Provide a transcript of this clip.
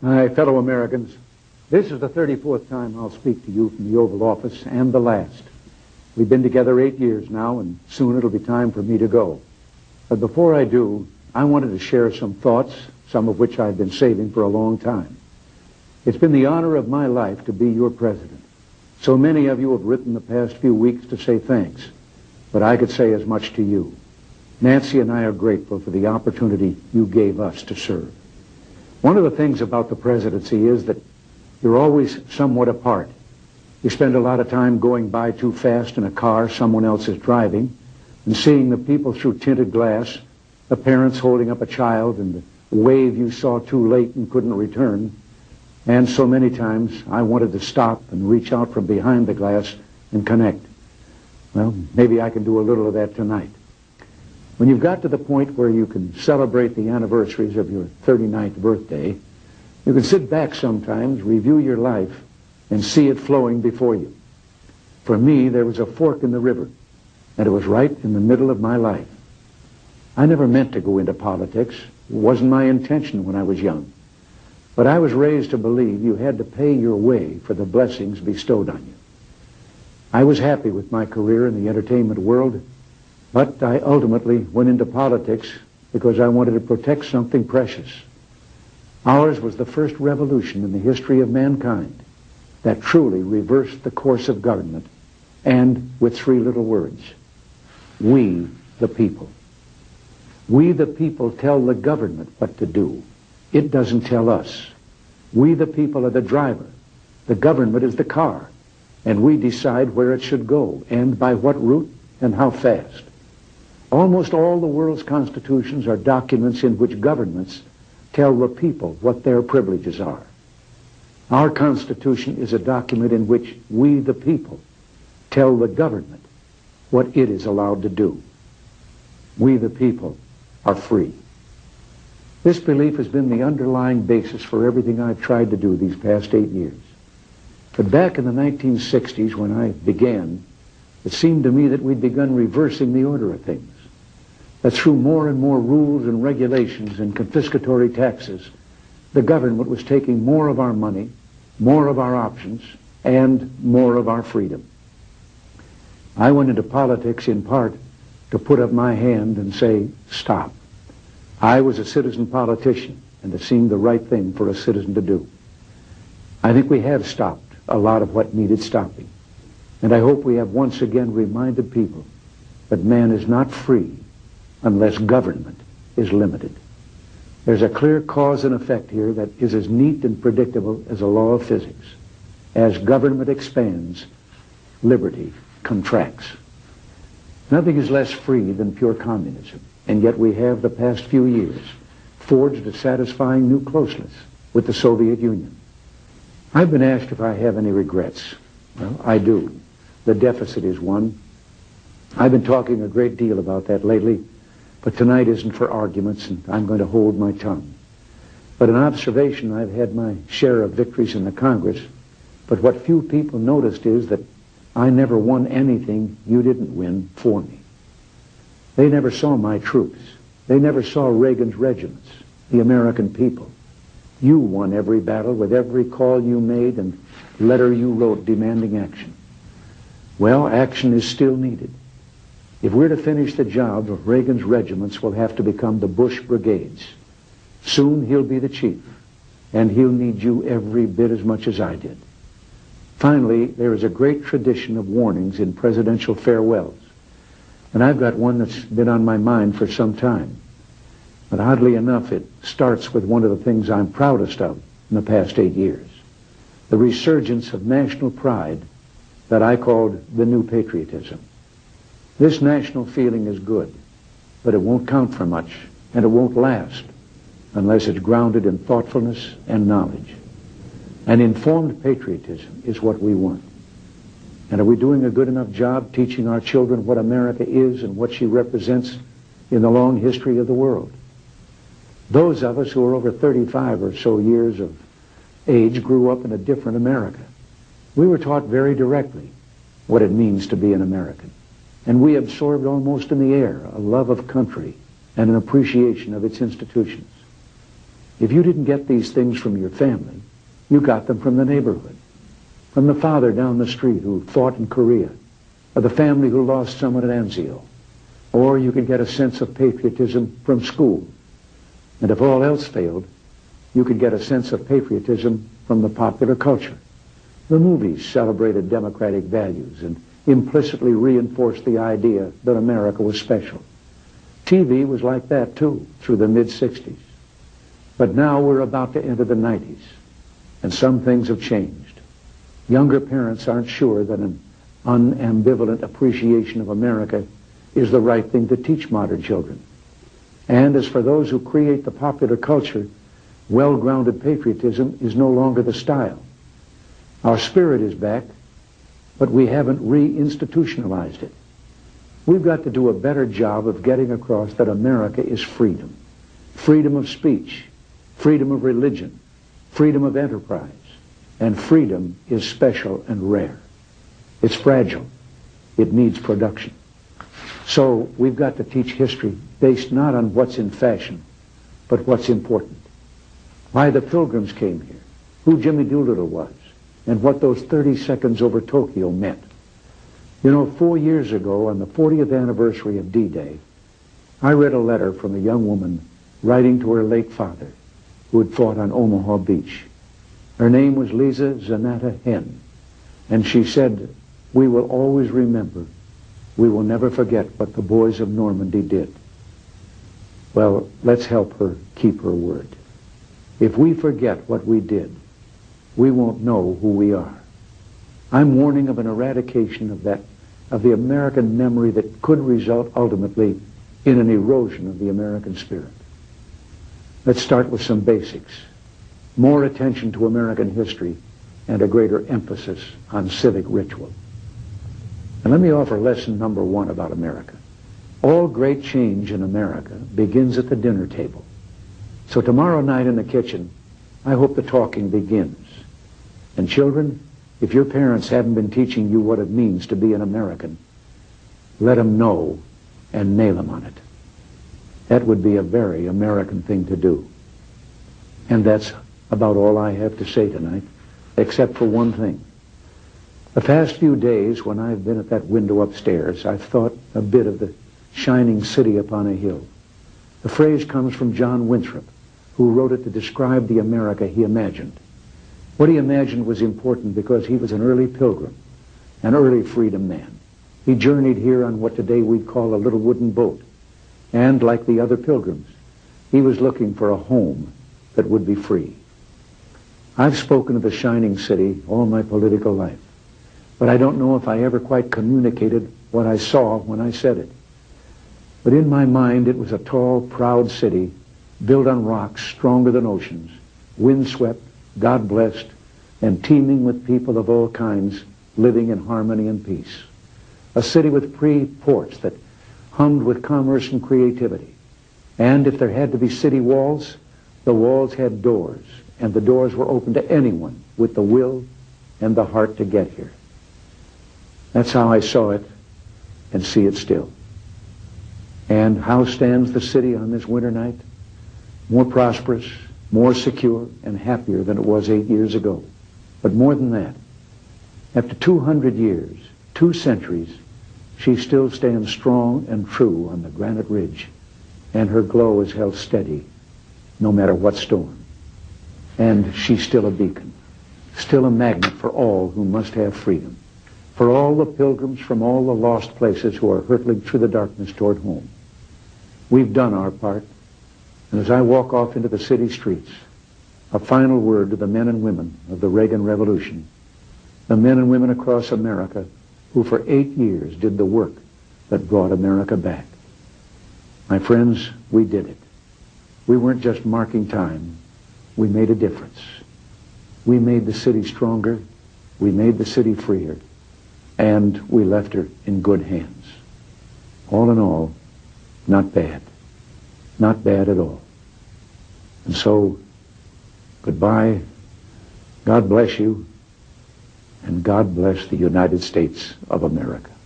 My fellow Americans, this is the 34th time I'll speak to you from the Oval Office, and the last. We've been together 8 years now, and soon it'll be time for me to go. But before I do, I wanted to share some thoughts, some of which I've been saving for a long time. It's been the honor of my life to be your president. So many of you have written the past few weeks to say thanks, but I could say as much to you. Nancy and I are grateful for the opportunity you gave us to serve. One of the things about the presidency is that you're always somewhat apart. You spend a lot of time going by too fast in a car someone else is driving and seeing the people through tinted glass, the parents holding up a child and the wave you saw too late and couldn't return. And so many times I wanted to stop and reach out from behind the glass and connect. Well, maybe I can do a little of that tonight. When you've got to the point where you can celebrate the anniversaries of your 39th birthday, you can sit back sometimes, review your life, and see it flowing before you. For me, there was a fork in the river, and it was right in the middle of my life. I never meant to go into politics. It wasn't my intention when I was young. But I was raised to believe you had to pay your way for the blessings bestowed on you. I was happy with my career in the entertainment world, but I ultimately went into politics because I wanted to protect something precious. Ours was the first revolution in the history of mankind that truly reversed the course of government, and with three little words: we the people. We the people tell the government what to do. It doesn't tell us. We the people are the driver. The government is the car, and we decide where it should go and by what route and how fast. Almost all the world's constitutions are documents in which governments tell the people what their privileges are. Our Constitution is a document in which we, the people, tell the government what it is allowed to do. We, the people, are free. This belief has been the underlying basis for everything I've tried to do these past 8 years. But back in the 1960s, when I began, it seemed to me that we'd begun reversing the order of things. That through more and more rules and regulations and confiscatory taxes, the government was taking more of our money, more of our options, and more of our freedom. I went into politics in part to put up my hand and say, stop. I was a citizen politician, and it seemed the right thing for a citizen to do. I think we have stopped a lot of what needed stopping, and I hope we have once again reminded people that man is not free unless government is limited. There's a clear cause and effect here that is as neat and predictable as a law of physics. As government expands, liberty contracts. Nothing is less free than pure communism, and yet we have the past few years forged a satisfying new closeness with the Soviet Union. I've been asked if I have any regrets. Well, I do. The deficit is one. I've been talking a great deal about that lately, but tonight isn't for arguments, and I'm going to hold my tongue. But an observation, I've had my share of victories in the Congress, but what few people noticed is that I never won anything you didn't win for me. They never saw my troops. They never saw Reagan's regiments, the American people. You won every battle with every call you made and letter you wrote demanding action. Well, action is still needed. If we're to finish the job, Reagan's regiments will have to become the Bush brigades. Soon he'll be the chief, and he'll need you every bit as much as I did. Finally, there is a great tradition of warnings in presidential farewells, and I've got one that's been on my mind for some time. But oddly enough, it starts with one of the things I'm proudest of in the past 8 years, the resurgence of national pride that I called the new patriotism. This national feeling is good, but it won't count for much, and it won't last unless it's grounded in thoughtfulness and knowledge. An informed patriotism is what we want. And are we doing a good enough job teaching our children what America is and what she represents in the long history of the world? Those of us who are over 35 or so years of age grew up in a different America. We were taught very directly what it means to be an American. And we absorbed almost in the air a love of country and an appreciation of its institutions. If you didn't get these things from your family, you got them from the neighborhood, from the father down the street who fought in Korea, or the family who lost someone at Anzio. Or you could get a sense of patriotism from school. And if all else failed, you could get a sense of patriotism from the popular culture. The movies celebrated democratic values and implicitly reinforced the idea that America was special. TV was like that too, through the mid-60s. But now we're about to enter the 90s, and some things have changed. Younger parents aren't sure that an unambivalent appreciation of America is the right thing to teach modern children. And as for those who create the popular culture, well-grounded patriotism is no longer the style. Our spirit is back, but we haven't reinstitutionalized it. We've got to do a better job of getting across that America is freedom. Freedom of speech, freedom of religion, freedom of enterprise, and freedom is special and rare. It's fragile. It needs production. So we've got to teach history based not on what's in fashion, but what's important. Why the Pilgrims came here, who Jimmy Doolittle was, and what those 30 seconds over Tokyo meant. You know, 4 years ago, on the 40th anniversary of D-Day, I read a letter from a young woman writing to her late father, who had fought on Omaha Beach. Her name was Lisa Zanata Henn, and she said, "We will always remember. We will never forget what the boys of Normandy did." Well, let's help her keep her word. If we forget what we did, we won't know who we are. I'm warning of an eradication of the American memory that could result ultimately in an erosion of the American spirit. Let's start with some basics. More attention to American history and a greater emphasis on civic ritual. And let me offer lesson number 1 about America. All great change in America begins at the dinner table. So tomorrow night in the kitchen, I hope the talking begins. And children, if your parents haven't been teaching you what it means to be an American, let them know and nail them on it. That would be a very American thing to do. And that's about all I have to say tonight, except for one thing. The past few days, when I've been at that window upstairs, I've thought a bit of the shining city upon a hill. The phrase comes from John Winthrop, who wrote it to describe the America he imagined. What he imagined was important because he was an early pilgrim, an early freedom man. He journeyed here on what today we'd call a little wooden boat. And like the other pilgrims, he was looking for a home that would be free. I've spoken of the shining city all my political life, but I don't know if I ever quite communicated what I saw when I said it. But in my mind, it was a tall, proud city built on rocks stronger than oceans, windswept, God-blessed, and teeming with people of all kinds living in harmony and peace. A city with free ports that hummed with commerce and creativity. And if there had to be city walls, the walls had doors, and the doors were open to anyone with the will and the heart to get here. That's how I saw it and see it still. And how stands the city on this winter night? More prosperous, more secure, and happier than it was 8 years ago. But more than that, after 200 years, 2 centuries, she still stands strong and true on the granite ridge, and her glow is held steady no matter what storm. And she's still a beacon, still a magnet for all who must have freedom, for all the pilgrims from all the lost places who are hurtling through the darkness toward home. We've done our part, and as I walk off into the city streets, a final word to the men and women of the Reagan Revolution, the men and women across America who for 8 years did the work that brought America back. My friends, we did it. We weren't just marking time. We made a difference. We made the city stronger. We made the city freer. And we left her in good hands. All in all, not bad. Not bad at all. And so, goodbye. God bless you. And God bless the United States of America.